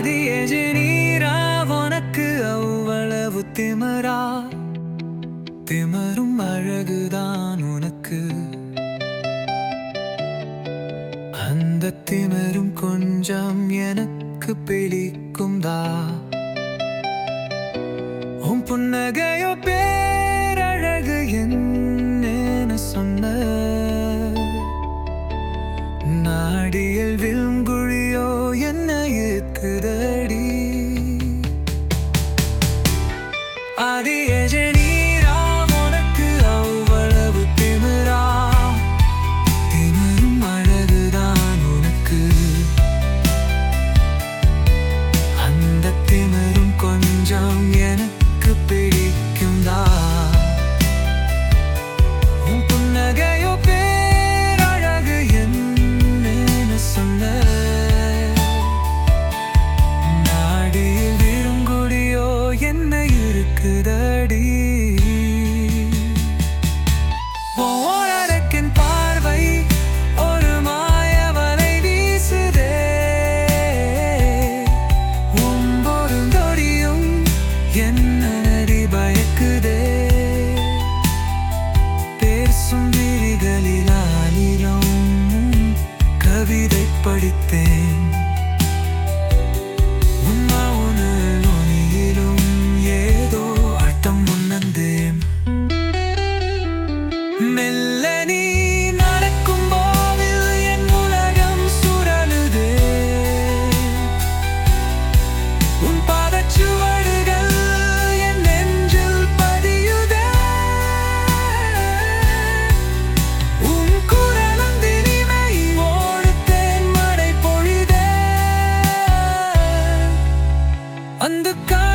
ஆதியேஜி நீரா உனக்கு அவ்வளவு திமிரா? திமிரும் அழகுதான் உனக்கு. அந்த திமிரும் கொஞ்சம் எனக்கு பிடிக்கும்தா. உன் புன்னகையோ பேரழகு என்ன சொன்ன? நாடியில் விழுங்குழியோ என்ன இருக்குதடி? ஆதியேஜி நீரா உனக்கு அவ்வளவு திமிரா? திமிரும் அழகுதான் உனக்கு. அந்த திமிரும் கொஞ்சம் எனக்கு பிடிக்கும்தா. உன் புன்னகையோ பேரழகு என்ன சொன்ன? நாடியில் விழுங்குடியோ என்ன இருக்குதடி? ஓரக்கின் பார்வை ஒரு மாயவலை வீசுதே. ஒவ்வொரு நொடியும் என்ன நடி பயக்குதே. பேசும் விழிகளில் ஆயிரம் கவிதை படித்தேன். ஒளியிலும் ஏதோ அட்டம் உணர்ந்தேன். மெல்ல நீ நடக்கும் போது என் உலகம் சுழலுதே. உன் பாதச்சுவடுகள் என் நெஞ்சில் பதியுதே. உன் குரலும் தினிமை ஓடுத்தேன் மழை பொழிதே. அந்த